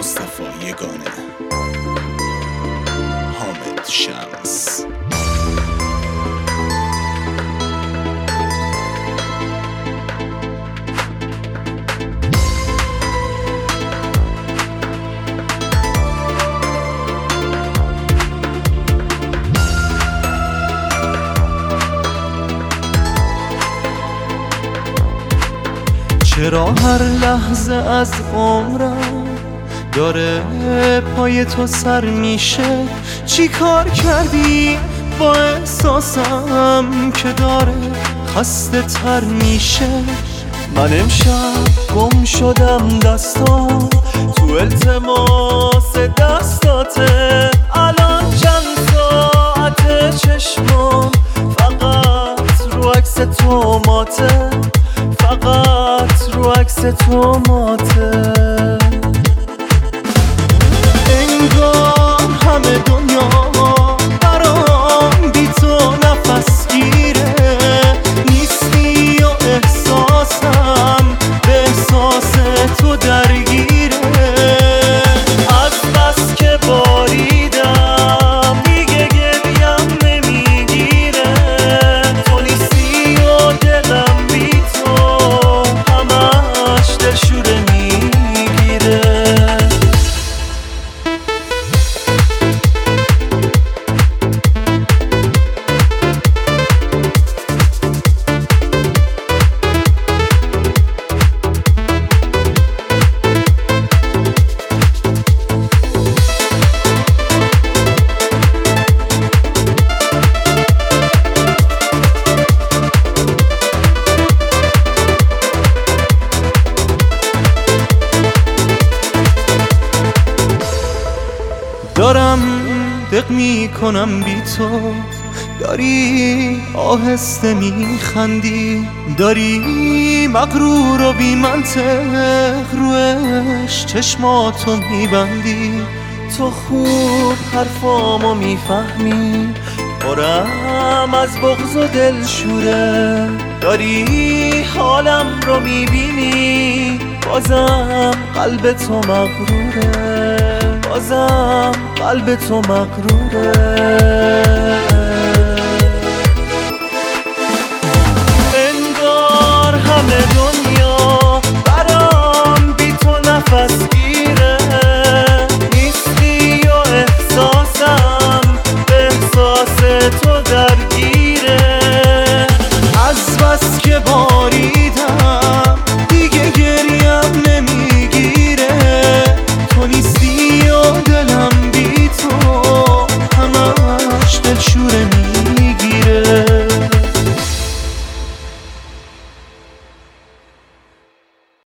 مصطفی یگانه، حامد شمس. چرا هر لحظه از عمرم داره پای تو سر میشه؟ چی کار کردی با احساسم که داره خسته تر میشه؟ من امشب گم شدم دستام تو التماس دستاته. الان چند ساعت چشمام فقط رو عکس تو ماته، فقط رو عکس تو ماته. انگار همه دنیا برام بی تو نفس گیره، نیستی و احساسم به احساس تو درگیره. از بس که باریدم دیگه گریم نمیگیره، تو نیستی و دلم بی تو همش دلشوره میگیره. دارم دق میکنم بی تو، داری آهسته میخندی، داری مغرور و بی منطق روش چشماتو میبندی. تو خوب حرفامو میفهمی، پرم از بغض و دلشوره، داری حالم رو میبینی، بازم قلب تو مغروره، بازم قلب تو مغروره. انگار همه